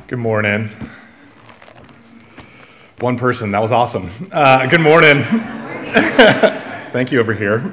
Good morning. One person, that was awesome. Good morning. Thank you over here.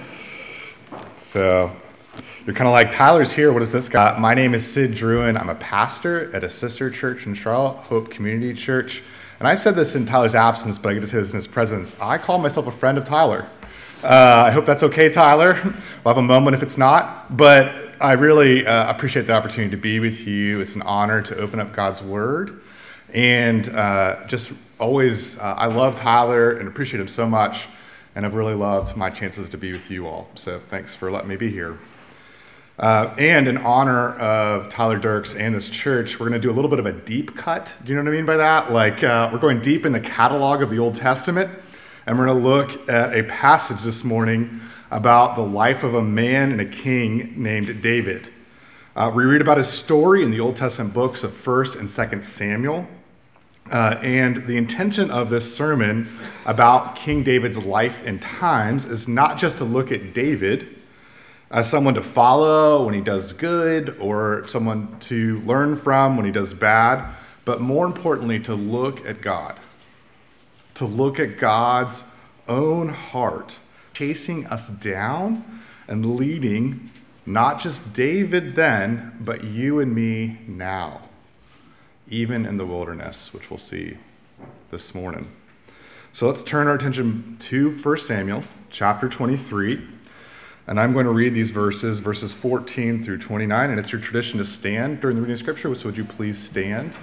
So, you're kind of like, Tyler's here, what is this guy? My name is Sid Druin. I'm a pastor at a sister church in Charlotte, Hope Community Church. And I've said this in Tyler's absence, but I get to say this in his presence. I call myself a friend of Tyler. I hope that's okay, Tyler. We'll have a moment if it's not. But I really appreciate the opportunity to be with you. It's an honor to open up God's Word. And just always, I love Tyler and appreciate him so much. And I've really loved my chances to be with you all. So thanks for letting me be here. And in honor of Tyler Dirks and this church, we're going to do a little bit of a deep cut. Do you know what I mean by that? Like we're going deep in the catalog of the Old Testament. And we're going to look at a passage this morning about the life of a man and a king named David. We read about his story in the Old Testament books of 1st and 2nd Samuel. And the intention of this sermon about King David's life and times is not just to look at David as someone to follow when he does good or someone to learn from when he does bad, but more importantly, to look at God. To look at God's own heart, chasing us down and leading not just David then, but you and me now, even in the wilderness, which we'll see this morning. So let's turn our attention to 1 Samuel chapter 23. And I'm going to read these verses 14 through 29. And it's your tradition to stand during the reading of Scripture, so would you please stand?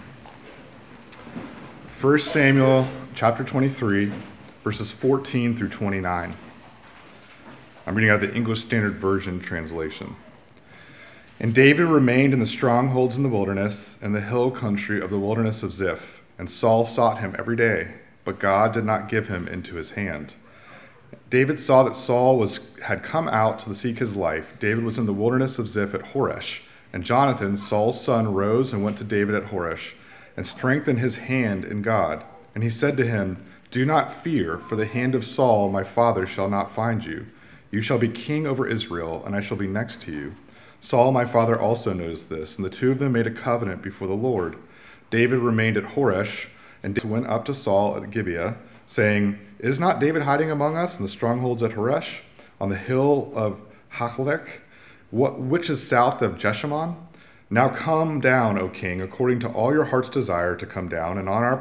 1 Samuel chapter 23, verses 14 through 29. I'm reading out of the English Standard Version translation. And David remained in the strongholds in the wilderness, in the hill country of the wilderness of Ziph. And Saul sought him every day, but God did not give him into his hand. David saw that Saul had come out to seek his life. David was in the wilderness of Ziph at Horesh. And Jonathan, Saul's son, rose and went to David at Horesh, and strengthened his hand in God. And he said to him, "Do not fear, for the hand of Saul my father shall not find you. You shall be king over Israel, and I shall be next to you. Saul my father also knows this." And the two of them made a covenant before the Lord. David remained at Horesh, and David went up to Saul at Gibeah, saying, "Is not David hiding among us in the strongholds at Horesh, on the hill of Hachlek, which is south of Jeshimon? Now come down, O king, according to all your heart's desire to come down, and our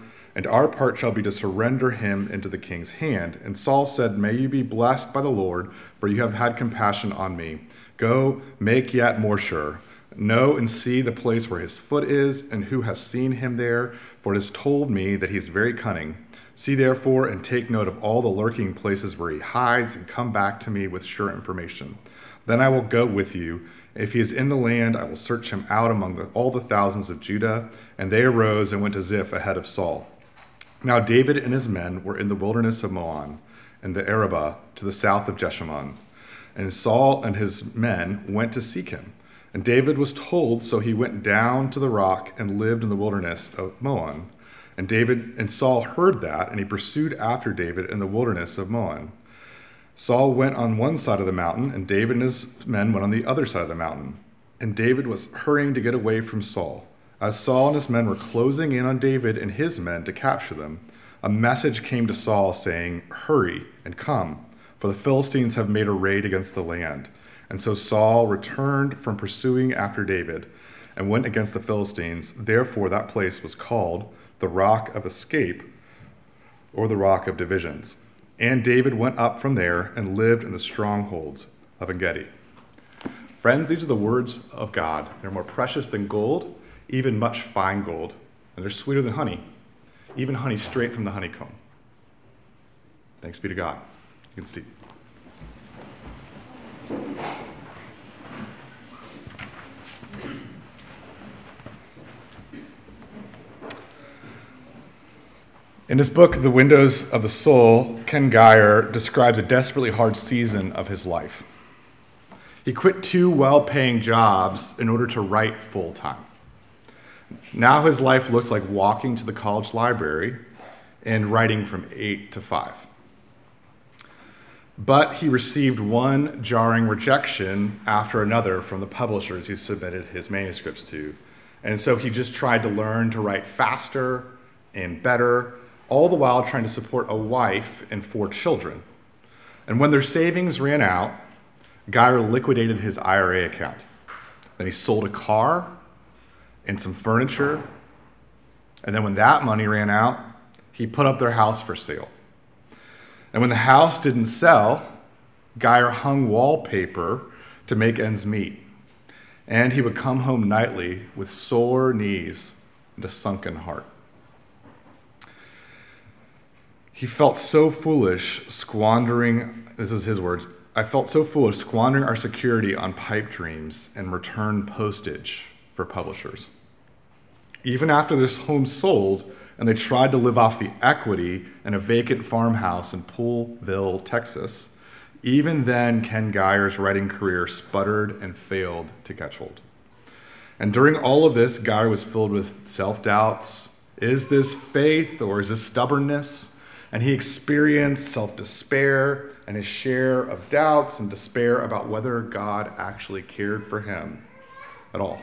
part shall be to surrender him into the king's hand." And Saul said, "May you be blessed by the Lord, for you have had compassion on me. Go, make yet more sure. Know and see the place where his foot is, and who has seen him there, for it is told me that he is very cunning. See therefore and take note of all the lurking places where he hides, and come back to me with sure information. Then I will go with you. If he is in the land, I will search him out among all the thousands of Judah." And they arose and went to Ziph ahead of Saul. Now David and his men were in the wilderness of Maon, in the Arabah, to the south of Jeshimon. And Saul and his men went to seek him. And David was told, so he went down to the rock and lived in the wilderness of Maon. And Saul heard that, and he pursued after David in the wilderness of Maon. Saul went on one side of the mountain, and David and his men went on the other side of the mountain. And David was hurrying to get away from Saul. As Saul and his men were closing in on David and his men to capture them, a message came to Saul saying, "Hurry and come, for the Philistines have made a raid against the land." And so Saul returned from pursuing after David and went against the Philistines. Therefore that place was called the Rock of Escape, or the Rock of Divisions. And David went up from there and lived in the strongholds of En-gedi. Friends, these are the words of God. They're more precious than gold, even much fine gold. And they're sweeter than honey, even honey straight from the honeycomb. Thanks be to God. You can see. In his book, The Windows of the Soul, Ken Geyer describes a desperately hard season of his life. He quit 2 well-paying jobs in order to write full-time. Now his life looks like walking to the college library and writing from 8 to 5. But he received one jarring rejection after another from the publishers he submitted his manuscripts to. And so he just tried to learn to write faster and better, all the while trying to support a wife and 4 children. And when their savings ran out, Geyer liquidated his IRA account. Then he sold a car and some furniture. And then when that money ran out, he put up their house for sale. And when the house didn't sell, Geyer hung wallpaper to make ends meet. And he would come home nightly with sore knees and a sunken heart. He felt so foolish squandering, this is his words, I felt so foolish squandering our security on pipe dreams and return postage for publishers. Even after this home sold and they tried to live off the equity in a vacant farmhouse in Poolville, Texas, even then Ken Geyer's writing career sputtered and failed to catch hold. And during all of this, Geyer was filled with self-doubts. Is this faith or is this stubbornness? And he experienced self-despair and his share of doubts and despair about whether God actually cared for him at all.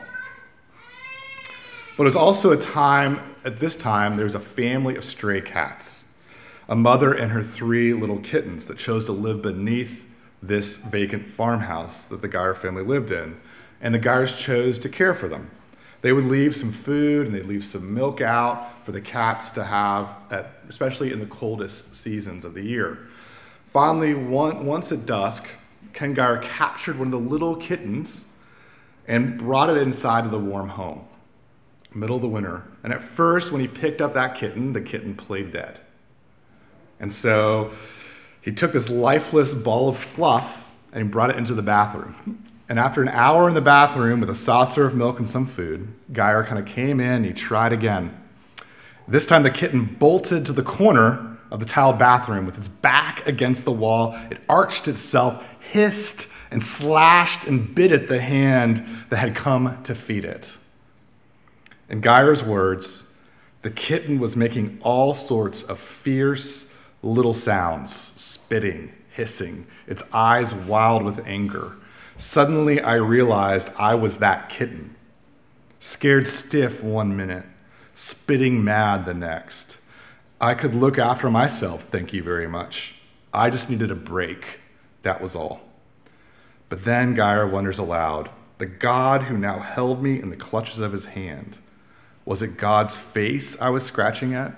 But it was also at this time, there was a family of stray cats, a mother and her 3 little kittens that chose to live beneath this vacant farmhouse that the Geyer family lived in. And the Geyers chose to care for them. They would leave some food and they'd leave some milk out for the cats to have, especially in the coldest seasons of the year. Finally, once at dusk, Ken Geyer captured one of the little kittens and brought it inside of the warm home, middle of the winter. And at first, when he picked up that kitten, the kitten played dead. And so he took this lifeless ball of fluff and he brought it into the bathroom. And after an hour in the bathroom with a saucer of milk and some food, Geyer kind of came in and he tried again. This time the kitten bolted to the corner of the tiled bathroom with its back against the wall. It arched itself, hissed, and slashed and bit at the hand that had come to feed it. In Geyer's words, the kitten was making all sorts of fierce little sounds, spitting, hissing, its eyes wild with anger. Suddenly, I realized I was that kitten, scared stiff one minute, spitting mad the next. I could look after myself, thank you very much. I just needed a break, that was all. But then Geyer wonders aloud, the God who now held me in the clutches of his hand, was it God's face I was scratching at?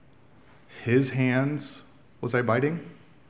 His hands was I biting?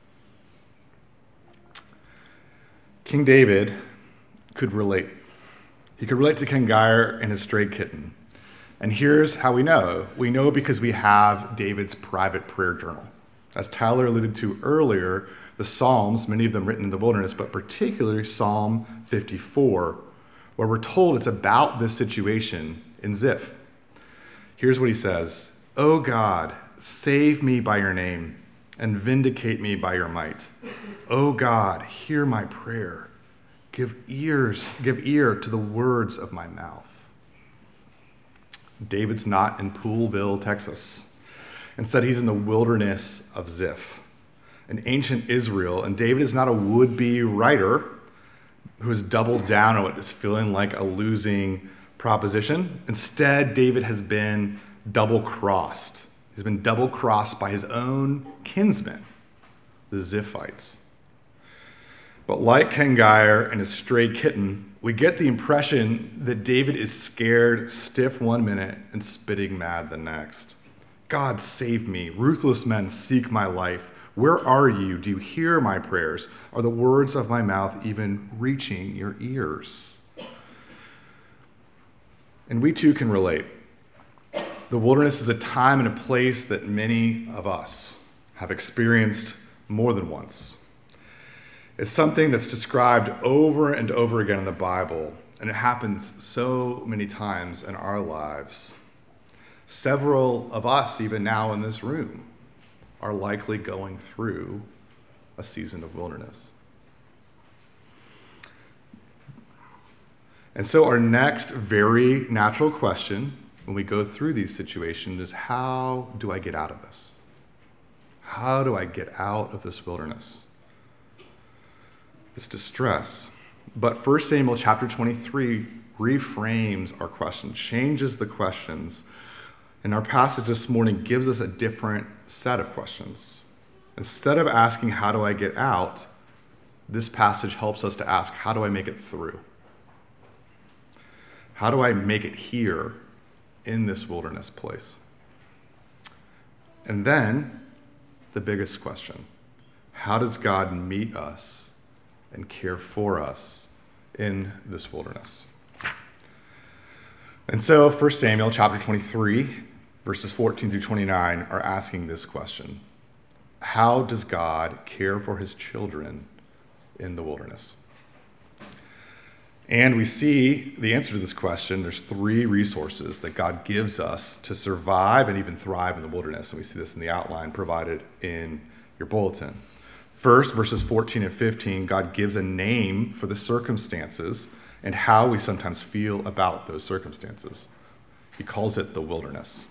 King David could relate. He could relate to Ken Geyer and his stray kitten. And here's how we know. We know because we have David's private prayer journal. As Tyler alluded to earlier, the Psalms, many of them written in the wilderness, but particularly Psalm 54, where we're told it's about this situation in Ziph. Here's what he says, "O God, save me by your name and vindicate me by your might. O God, hear my prayer. Give ear to the words of my mouth." David's not in Poolville, Texas. Instead, he's in the wilderness of Ziph, in ancient Israel. And David is not a would-be writer who has doubled down on what is feeling like a losing proposition. Instead, David has been double-crossed. He's been double-crossed by his own kinsmen, the Ziphites. But like Ken Geyer and his stray kitten, we get the impression that David is scared stiff one minute and spitting mad the next. God, save me. Ruthless men seek my life. Where are you? Do you hear my prayers? Are the words of my mouth even reaching your ears? And we too can relate. The wilderness is a time and a place that many of us have experienced more than once. It's something that's described over and over again in the Bible, and it happens so many times in our lives. Several of us, even now in this room, are likely going through a season of wilderness. And so our next very natural question when we go through these situations is, how do I get out of this? How do I get out of this wilderness? This distress. But 1 Samuel chapter 23 reframes our question, changes the questions. And our passage this morning gives us a different set of questions. Instead of asking, how do I get out? This passage helps us to ask, how do I make it through? How do I make it here in this wilderness place? And then the biggest question, how does God meet us and care for us in this wilderness? And so 1 Samuel chapter 23, verses 14 through 29 are asking this question. How does God care for his children in the wilderness? And we see the answer to this question. There's 3 resources that God gives us to survive and even thrive in the wilderness. And we see this in the outline provided in your bulletin. First, verses 14 and 15, God gives a name for the circumstances and how we sometimes feel about those circumstances. He calls it the wilderness.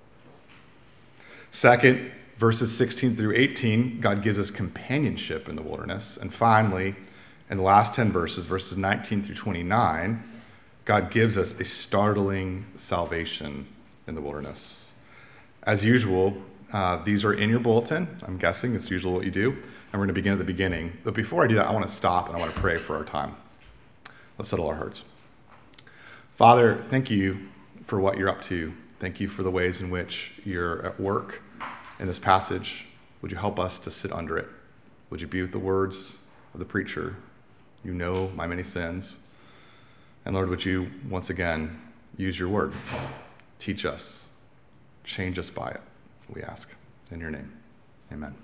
Second, verses 16 through 18, God gives us companionship in the wilderness. And finally, in the last 10 verses, verses 19 through 29, God gives us a startling salvation in the wilderness. As usual, these are in your bulletin. I'm guessing it's usually what you do. And we're going to begin at the beginning. But before I do that, I want to stop and I want to pray for our time. Let's settle our hearts. Father, thank you for what you're up to. Thank you for the ways in which you're at work in this passage. Would you help us to sit under it? Would you be with the words of the preacher? You know my many sins. And Lord, would you once again use your word? Teach us. Change us by it, we ask. In your name, amen.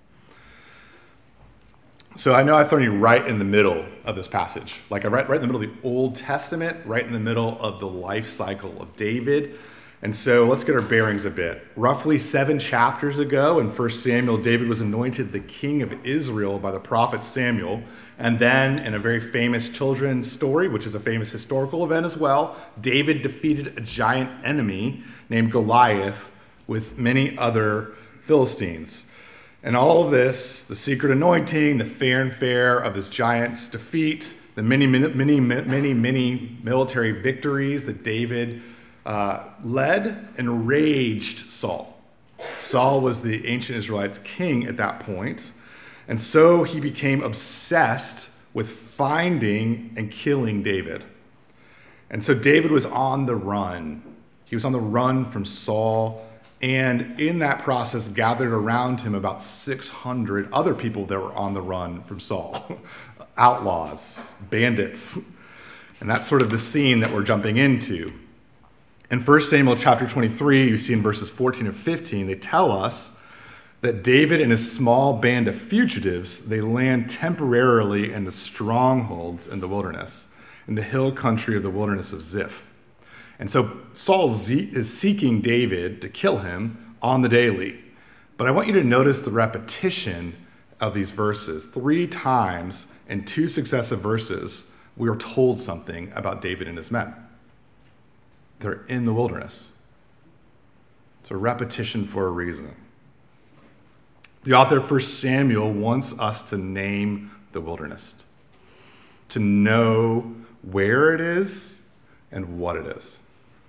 So I know I've thrown you right in the middle of this passage. Like right in the middle of the Old Testament, right in the middle of the life cycle of David. And so let's get our bearings a bit. Roughly 7 chapters ago in 1 Samuel, David was anointed the king of Israel by the prophet Samuel. And then in a very famous children's story, which is a famous historical event as well, David defeated a giant enemy named Goliath with many other Philistines. And all of this, the secret anointing, the fanfare of this giant's defeat, the many military victories that David led, enraged Saul. Saul was the ancient Israelites' king at that point, and so he became obsessed with finding and killing David. And so David was on the run. He was on the run from Saul, and in that process gathered around him about 600 other people that were on the run from Saul. Outlaws, bandits. And that's sort of the scene that we're jumping into. In 1 Samuel chapter 23, you see in verses 14 and 15, they tell us that David and his small band of fugitives, they land temporarily in the strongholds in the wilderness, in the hill country of the wilderness of Ziph. And so Saul is seeking David to kill him on the daily. But I want you to notice the repetition of these verses. 3 times in 2 successive verses, we are told something about David and his men. They're in the wilderness. It's a repetition for a reason. The author of 1 Samuel wants us to name the wilderness, to know where it is and what it is.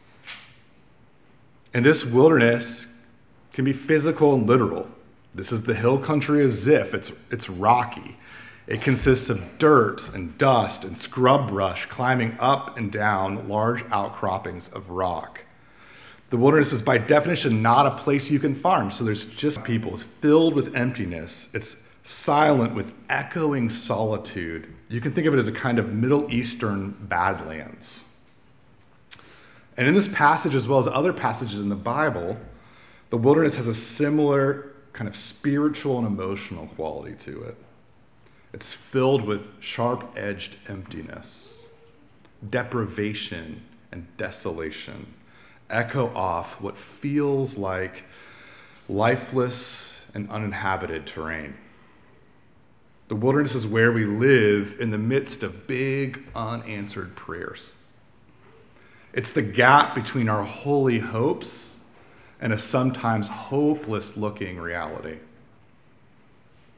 And this wilderness can be physical and literal. This is the hill country of Ziph. It's rocky. It consists of dirt and dust and scrub brush climbing up and down large outcroppings of rock. The wilderness is by definition not a place you can farm, so there's just people. It's filled with emptiness. It's silent with echoing solitude. You can think of it as a kind of Middle Eastern Badlands. And in this passage, as well as other passages in the Bible, the wilderness has a similar kind of spiritual and emotional quality to it. It's filled with sharp-edged emptiness, deprivation, and desolation. Echo off what feels like lifeless and uninhabited terrain. The wilderness is where we live in the midst of big, unanswered prayers. It's the gap between our holy hopes and a sometimes hopeless-looking reality.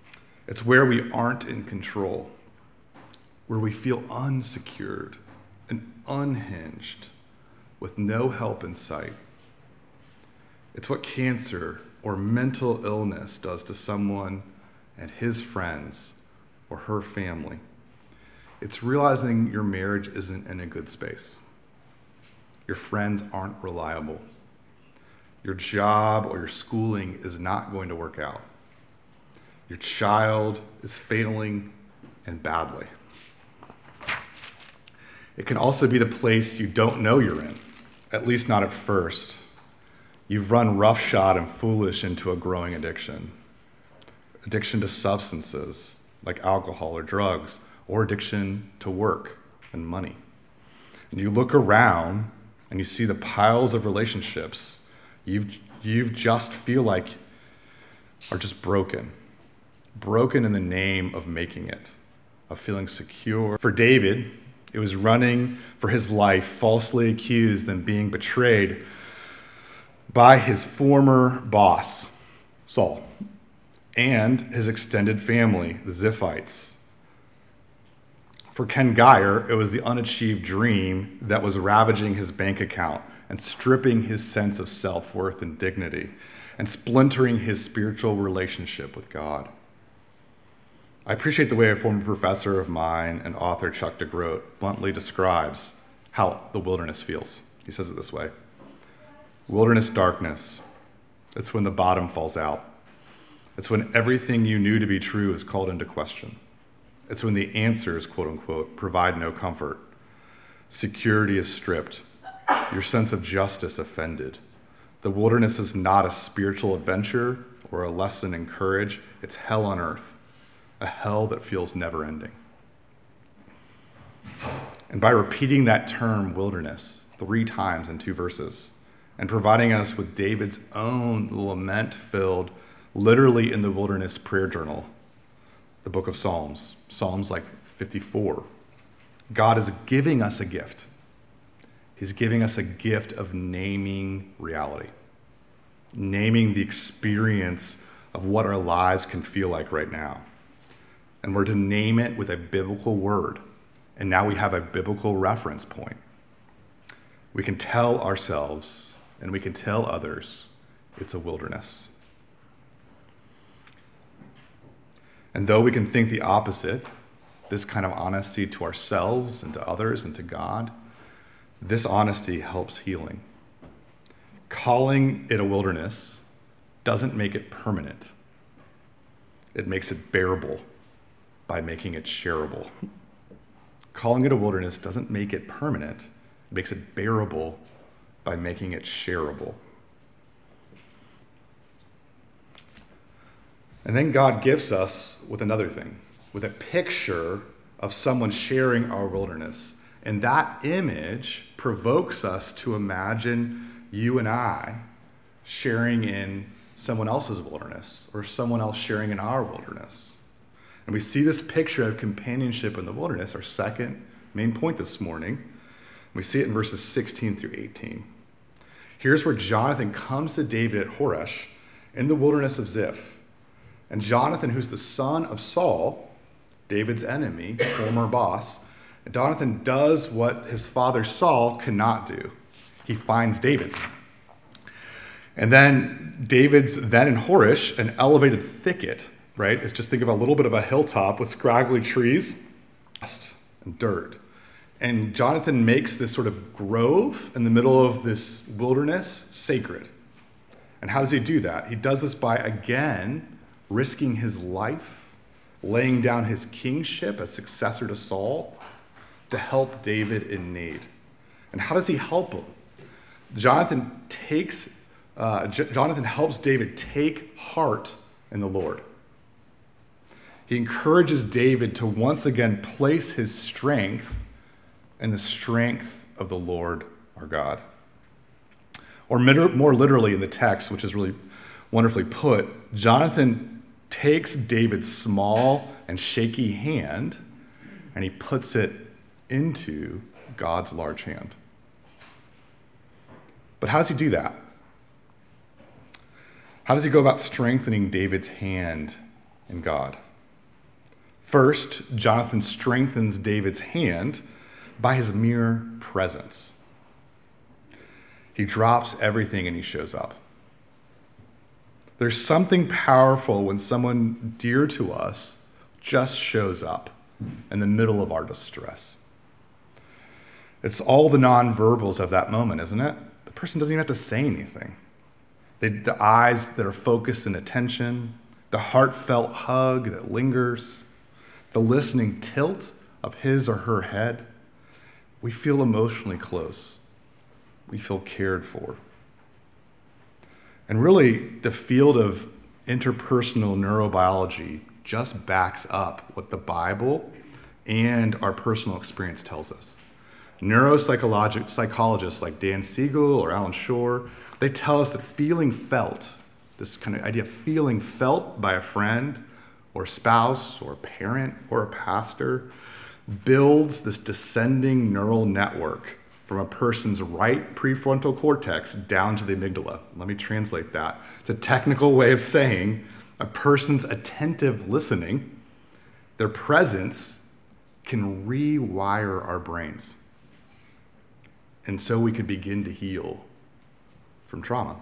It's where we aren't in control, where we feel unsecured and unhinged, with no help in sight. It's what cancer or mental illness does to someone and his friends or her family. It's realizing your marriage isn't in a good space. Your friends aren't reliable. Your job or your schooling is not going to work out. Your child is failing and badly. It can also be the place you don't know you're in, at least not at first. You've run roughshod and foolish into a growing addiction. Addiction to substances like alcohol or drugs, or addiction to work and money. And you look around and you see the piles of relationships you've just feel like are just broken. Broken in the name of making it, of feeling secure. For David, it was running for his life, falsely accused and being betrayed by his former boss, Saul, and his extended family, the Ziphites. For Ken Geyer, it was the unachieved dream that was ravaging his bank account and stripping his sense of self-worth and dignity and splintering his spiritual relationship with God. I appreciate the way a former professor of mine and author, Chuck DeGroat, bluntly describes how the wilderness feels. He says it this way: wilderness darkness. It's when the bottom falls out. It's when everything you knew to be true is called into question. It's when the answers, quote unquote, provide no comfort. Security is stripped. Your sense of justice offended. The wilderness is not a spiritual adventure or a lesson in courage. It's hell on earth, a hell that feels never ending. And by repeating that term wilderness 3 times in 2 verses and providing us with David's own lament-filled, literally in the wilderness prayer journal, the book of Psalms, Psalms like 54, God is giving us a gift. He's giving us a gift of naming reality, naming the experience of what our lives can feel like right now. And we're to name it with a biblical word. And now we have a biblical reference point. We can tell ourselves and we can tell others it's a wilderness. And though we can think the opposite, this kind of honesty to ourselves and to others and to God, this honesty helps healing. Calling it a wilderness doesn't make it permanent. It makes it bearable by making it shareable. Calling it a wilderness doesn't make it permanent. It makes it bearable by making it shareable. And then God gifts us with another thing, with a picture of someone sharing our wilderness. And that image provokes us to imagine you and I sharing in someone else's wilderness or someone else sharing in our wilderness. And we see this picture of companionship in the wilderness, our second main point this morning. We see it in verses 16 through 18. Here's where Jonathan comes to David at Horesh in the wilderness of Ziph. And Jonathan, who's the son of Saul, David's enemy, former boss, Jonathan does what his father Saul could not do. He finds David. And then David's then in Horesh, an elevated thicket, right? It's just think of a little bit of a hilltop with scraggly trees and dirt. And Jonathan makes this sort of grove in the middle of this wilderness sacred. And how does he do that? He does this by, again, risking his life, laying down his kingship as successor to Saul to help David in need. And how does he help him? Jonathan helps David take heart in the Lord. He encourages David to once again place his strength in the strength of the Lord our God. Or more literally in the text, which is really wonderfully put, Jonathan takes David's small and shaky hand and he puts it into God's large hand. But how does he do that? How does he go about strengthening David's hand in God? First, Jonathan strengthens David's hand by his mere presence. He drops everything and he shows up. There's something powerful when someone dear to us just shows up in the middle of our distress. It's all the nonverbals of that moment, isn't it? The person doesn't even have to say anything. The eyes that are focused in attention, the heartfelt hug that lingers, the listening tilt of his or her head. We feel emotionally close. We feel cared for. And really, the field of interpersonal neurobiology just backs up what the Bible and our personal experience tells us. Neuropsychologists like Dan Siegel or Alan Shore, they tell us that feeling felt, this kind of idea of feeling felt by a friend or spouse or parent or a pastor, builds this descending neural network from a person's right prefrontal cortex down to the amygdala. Let me translate that. It's a technical way of saying a person's attentive listening, their presence, can rewire our brains. And so we can begin to heal from trauma.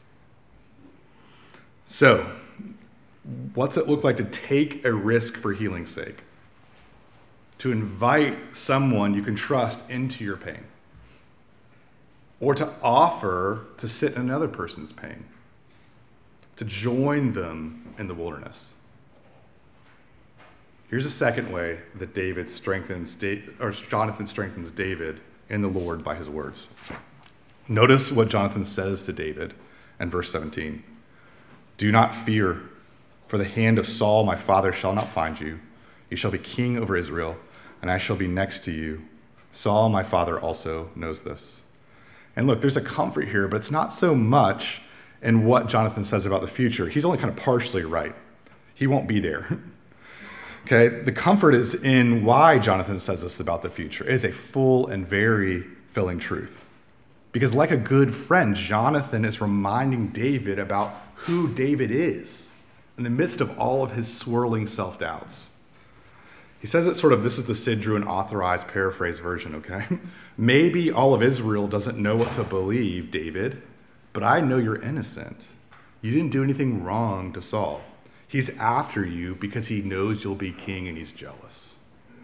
So, what's it look like to take a risk for healing's sake? To invite someone you can trust into your pain. Or to offer to sit in another person's pain. To join them in the wilderness. Here's a second way that Jonathan strengthens David in the Lord by his words. Notice what Jonathan says to David in verse 17. Do not fear, for the hand of Saul my father shall not find you. You shall be king over Israel, and I shall be next to you. Saul my father also knows this. And look, there's a comfort here, but it's not so much in what Jonathan says about the future. He's only kind of partially right. He won't be there. Okay, the comfort is in why Jonathan says this about the future. It is a full and very filling truth. Because like a good friend, Jonathan is reminding David about who David is in the midst of all of his swirling self-doubts. He says it sort of, this is the Sid Druin authorized paraphrase version, okay? Maybe all of Israel doesn't know what to believe, David, but I know you're innocent. You didn't do anything wrong to Saul. He's after you because he knows you'll be king and he's jealous.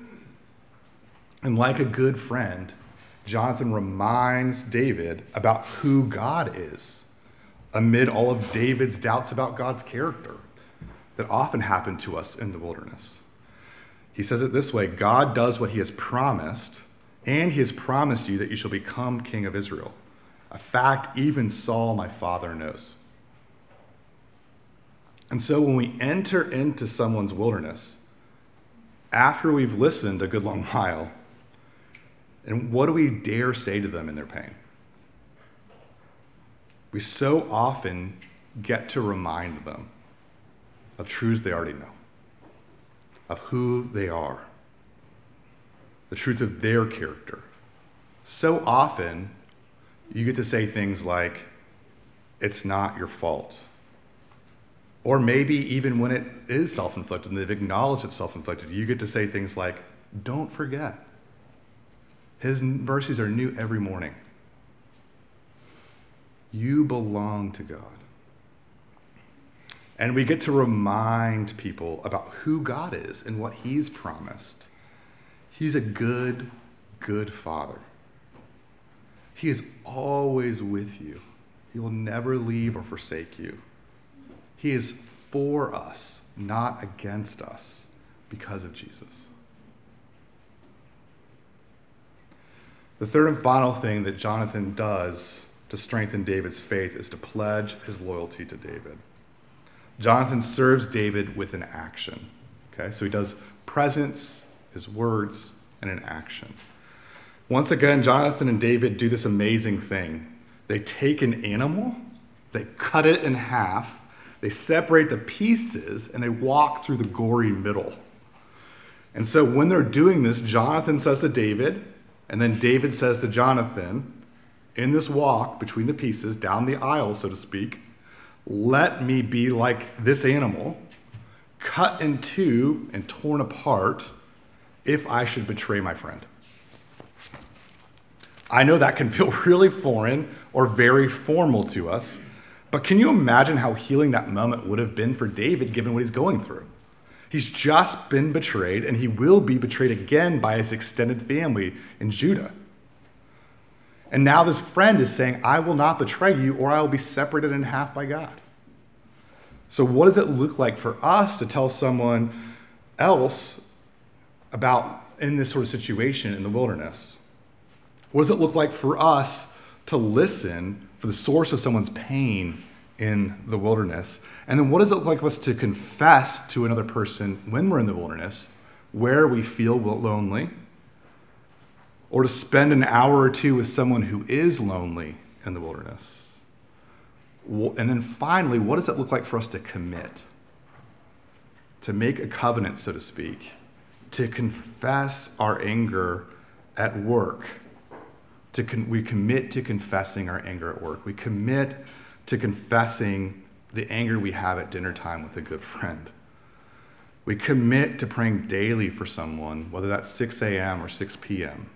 And like a good friend, Jonathan reminds David about who God is amid all of David's doubts about God's character that often happen to us in the wilderness. He says it this way, God does what he has promised, and he has promised you that you shall become king of Israel. A fact even Saul, my father, knows. And so when we enter into someone's wilderness, after we've listened a good long while, and what do we dare say to them in their pain? We so often get to remind them of truths they already know, of who they are, the truth of their character. So often, you get to say things like, it's not your fault. Or maybe even when it is self-inflicted and they've acknowledged it's self-inflicted, you get to say things like, don't forget, his mercies are new every morning. You belong to God. And we get to remind people about who God is and what he's promised. He's a good, good father. He is always with you. He will never leave or forsake you. He is for us, not against us, because of Jesus. The third and final thing that Jonathan does to strengthen David's faith is to pledge his loyalty to David. Jonathan serves David with an action. Okay, so he does presence, his words, and an action. Once again, Jonathan and David do this amazing thing. They take an animal, they cut it in half, they separate the pieces, and they walk through the gory middle. And so when they're doing this, Jonathan says to David, and then David says to Jonathan, in this walk between the pieces, down the aisle, so to speak, let me be like this animal, cut in two and torn apart if I should betray my friend. I know that can feel really foreign or very formal to us, but can you imagine how healing that moment would have been for David given what he's going through? He's just been betrayed, and he will be betrayed again by his extended family in Judah. And now this friend is saying, I will not betray you, or I will be separated in half by God. So what does it look like for us to tell someone else about in this sort of situation in the wilderness? What does it look like for us to listen for the source of someone's pain in the wilderness? And then what does it look like for us to confess to another person when we're in the wilderness, where we feel lonely, or to spend an hour or two with someone who is lonely in the wilderness? And then finally, what does it look like for us to commit? To make a covenant, so to speak, to confess our anger at work. We commit to confessing our anger at work. We commit to confessing the anger we have at dinner time with a good friend. We commit to praying daily for someone, whether that's 6 a.m. or 6 p.m.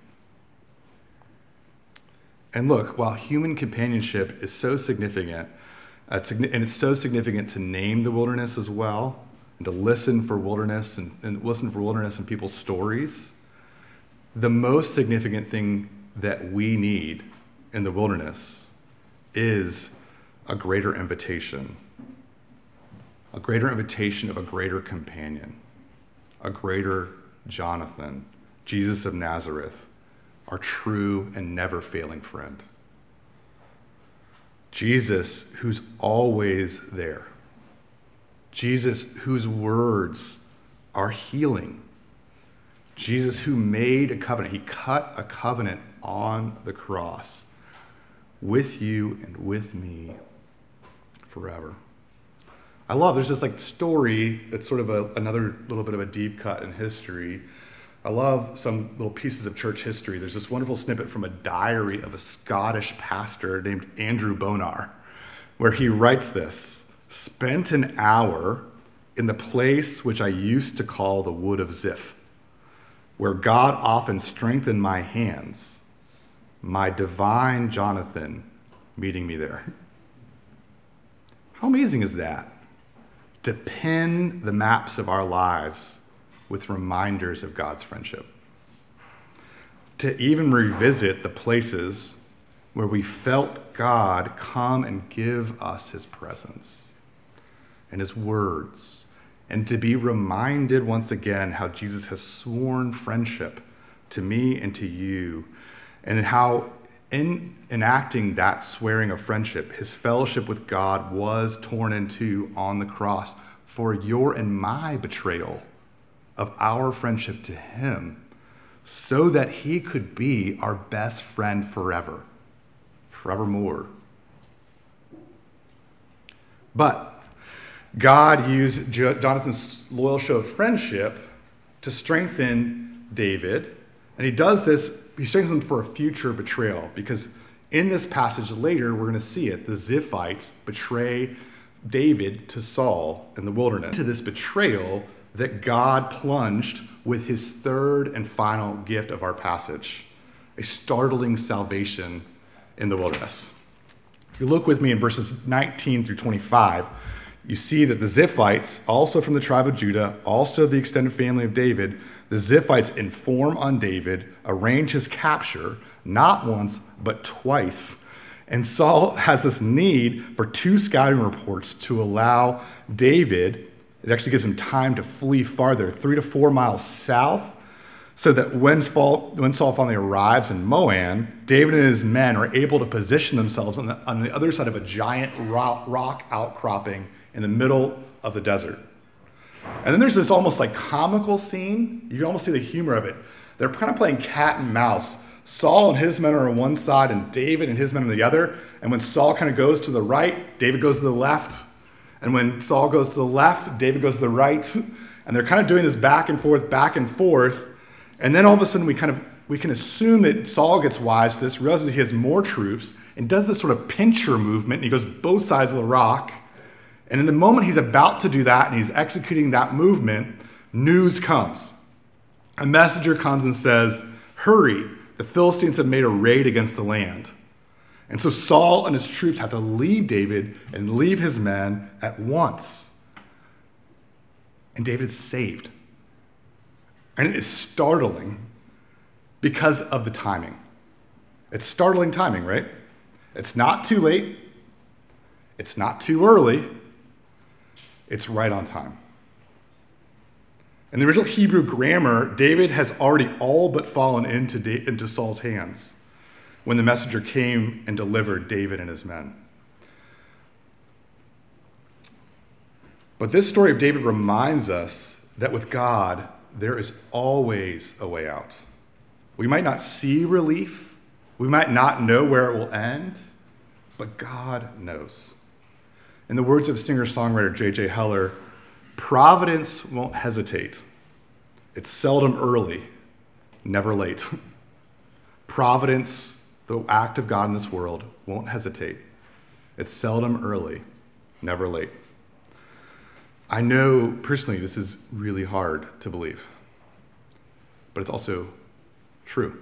And look, while human companionship is so significant, and it's so significant to name the wilderness as well, and to listen for wilderness and listen for wilderness in people's stories, the most significant thing that we need in the wilderness is a greater invitation of a greater companion, a greater Jonathan, Jesus of Nazareth, our true and never failing friend. Jesus, who's always there. Jesus, whose words are healing. Jesus, who made a covenant. He cut a covenant on the cross with you and with me forever. I love, there's this story that's sort of another little bit of a deep cut in history. I love some little pieces of church history. There's this wonderful snippet from a diary of a Scottish pastor named Andrew Bonar, where he writes this: "Spent an hour in the place which I used to call the Wood of Ziph, where God often strengthened my hands, my divine Jonathan meeting me there." How amazing is that? To pin the maps of our lives with reminders of God's friendship. To even revisit the places where we felt God come and give us his presence and his words. And to be reminded once again how Jesus has sworn friendship to me and to you, and how in enacting that swearing of friendship, his fellowship with God was torn in two on the cross for your and my betrayal of our friendship to him, so that he could be our best friend forevermore. But God used Jonathan's loyal show of friendship to strengthen David, and he does this, he strengthens him for a future betrayal, because in this passage later, we're going to see it, the Ziphites betray David to Saul in the wilderness. To this betrayal that God plunged with his third and final gift of our passage, a startling salvation in the wilderness. If you look with me in verses 19 through 25, you see that the Ziphites, also from the tribe of Judah, also the extended family of David, the Ziphites inform on David, arrange his capture, not once, but twice. And Saul has this need for 2 scouting reports to allow David, it actually gives him time to flee farther, 3 to 4 miles south, so that when Saul finally arrives in Moan, David and his men are able to position themselves on the other side of a giant rock outcropping in the middle of the desert. And then there's this almost comical scene. You can almost see the humor of it. They're kind of playing cat and mouse. Saul and his men are on one side and David and his men on the other. And when Saul kind of goes to the right, David goes to the left. And when Saul goes to the left, David goes to the right. And they're kind of doing this back and forth. And then all of a sudden we can assume that Saul gets wise to this, realizes he has more troops, and does this sort of pincher movement. And he goes both sides of the rock. And in the moment he's about to do that and he's executing that movement, news comes. A messenger comes and says, "Hurry, The Philistines had made a raid against the land. And so Saul and his troops had to leave David and leave his men at once. And David's saved. And it is startling because of the timing. It's startling timing, right? It's not too late. It's not too early. It's right on time. In the original Hebrew grammar, David has already all but fallen into Saul's hands when the messenger came and delivered David and his men. But this story of David reminds us that with God, there is always a way out. We might not see relief. We might not know where it will end, but God knows. In the words of singer-songwriter J.J. Heller, providence won't hesitate. It's seldom early, never late. Providence, the act of God in this world, won't hesitate. It's seldom early, never late. I know personally this is really hard to believe, but it's also true.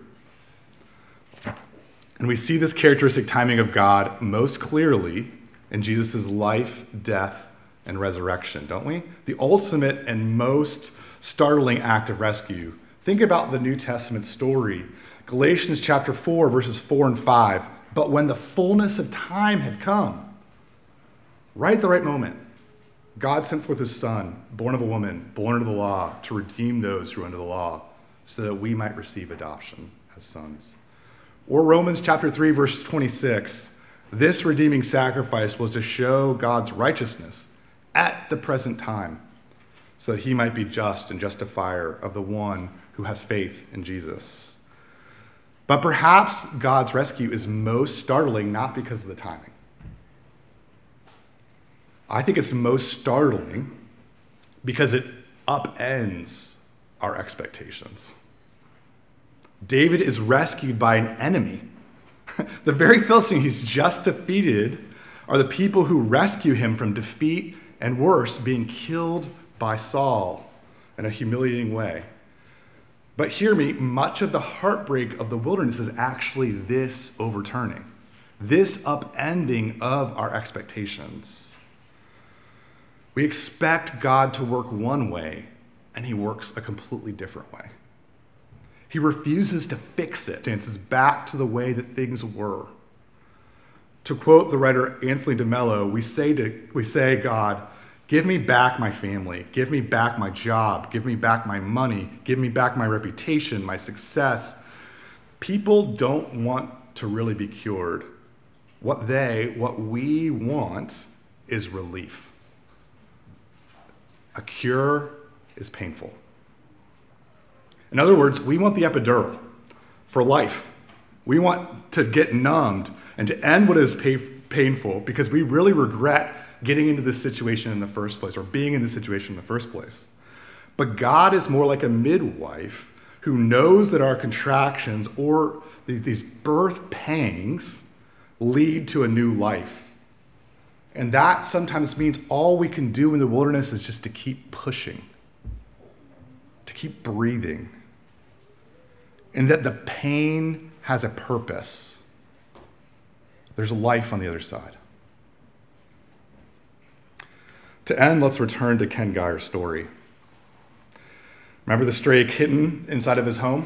And we see this characteristic timing of God most clearly in Jesus' life, death, and resurrection, don't we? The ultimate and most startling act of rescue. Think about the New Testament story. Galatians chapter 4, verses 4 and 5. But when the fullness of time had come, right at the right moment, God sent forth his Son, born of a woman, born under the law, to redeem those who are under the law, so that we might receive adoption as sons. Or Romans chapter 3, verse 26. This redeeming sacrifice was to show God's righteousness at the present time, so that he might be just and justifier of the one who has faith in Jesus. But perhaps God's rescue is most startling not because of the timing. I think it's most startling because it upends our expectations. David is rescued by an enemy. The very Philistines he's just defeated are the people who rescue him from defeat and worse, being killed by Saul in a humiliating way. But hear me, much of the heartbreak of the wilderness is actually this overturning, this upending of our expectations. We expect God to work one way, and he works a completely different way. He refuses to fix it, and it's back to the way that things were. To quote the writer Anthony DeMello, we say, God, give me back my family, give me back my job, give me back my money, give me back my reputation, my success. People don't want to really be cured. What we want is relief. A cure is painful. In other words, we want the epidural for life. We want to get numbed and to end what is painful because we really regret getting into this situation in the first place or being in this situation in the first place. But God is more like a midwife who knows that our contractions or these birth pangs lead to a new life. And that sometimes means all we can do in the wilderness is just to keep pushing, to keep breathing. And that the pain has a purpose. There's life on the other side. To end, let's return to Ken Geyer's story. Remember the stray kitten inside of his home?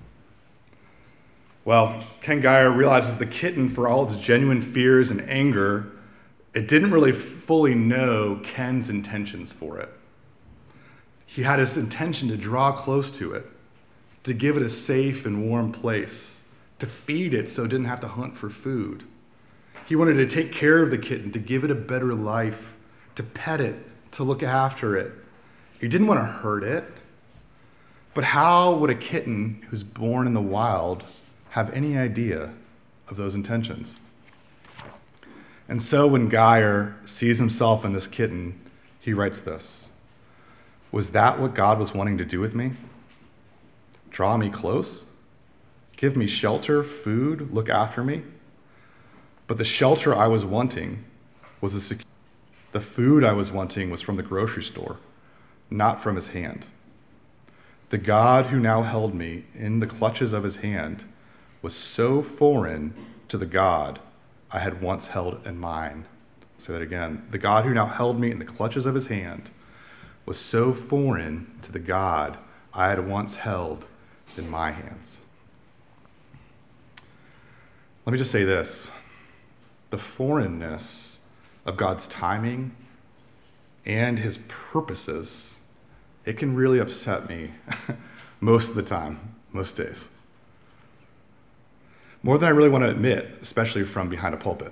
Well, Ken Geyer realizes the kitten, for all its genuine fears and anger, it didn't really fully know Ken's intentions for it. He had his intention to draw close to it, to give it a safe and warm place, to feed it so it didn't have to hunt for food. He wanted to take care of the kitten, to give it a better life, to pet it, to look after it. He didn't want to hurt it. But how would a kitten who's born in the wild have any idea of those intentions? And so when Geyer sees himself in this kitten, he writes this: was that what God was wanting to do with me? Draw me close? Give me shelter, food, look after me? But the shelter I was wanting was the food I was wanting was from the grocery store, not from his hand. The God who now held me in the clutches of his hand was so foreign to the God I had once held in mine. I'll say that again. The God who now held me in the clutches of his hand was so foreign to the God I had once held in my hands. Let me just say this. The foreignness of God's timing and his purposes, it can really upset me most of the time, most days. More than I really want to admit, especially from behind a pulpit.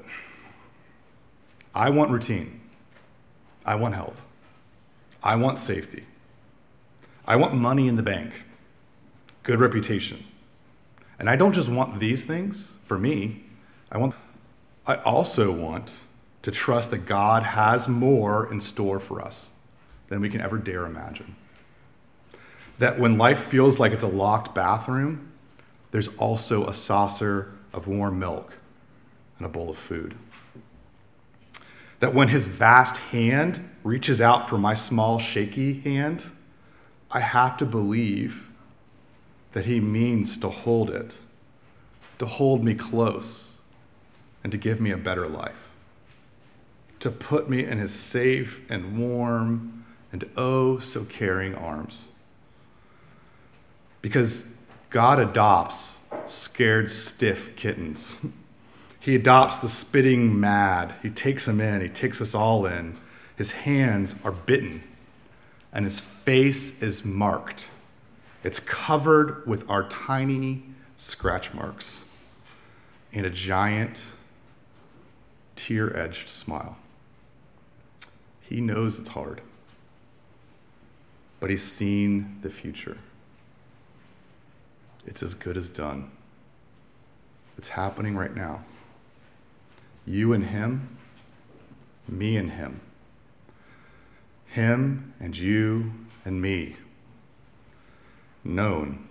I want routine. I want health. I want safety. I want money in the bank, good reputation. And I don't just want these things for me. I also want to trust that God has more in store for us than we can ever dare imagine. That when life feels like it's a locked bathroom, there's also a saucer of warm milk and a bowl of food. That when his vast hand reaches out for my small, shaky hand, I have to believe that he means to hold it, to hold me close, and to give me a better life. To put me in his safe and warm and oh so caring arms. Because God adopts scared, stiff kittens. He adopts the spitting mad. He takes them in. He takes us all in. His hands are bitten, and his face is marked. It's covered with our tiny scratch marks and a giant tear-edged smile. He knows it's hard, but he's seen the future. It's as good as done. It's happening right now. You and him, me and him. Him and you and me. Known,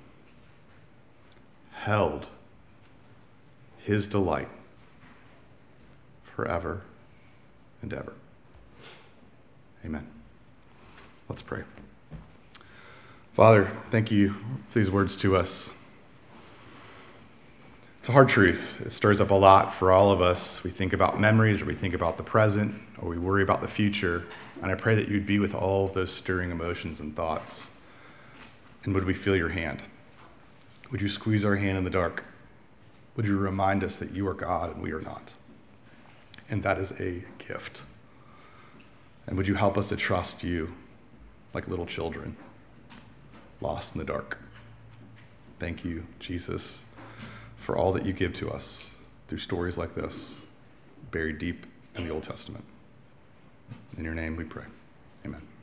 held, his delight, forever and ever. Amen. Let's pray. Father, thank you for these words to us. It's a hard truth. It stirs up a lot for all of us. We think about memories, or we think about the present, or we worry about the future. And I pray that you'd be with all of those stirring emotions and thoughts. And would we feel your hand? Would you squeeze our hand in the dark? Would you remind us that you are God and we are not? And that is a gift. And would you help us to trust you like little children, lost in the dark? Thank you, Jesus, for all that you give to us through stories like this, buried deep in the Old Testament. In your name we pray. Amen.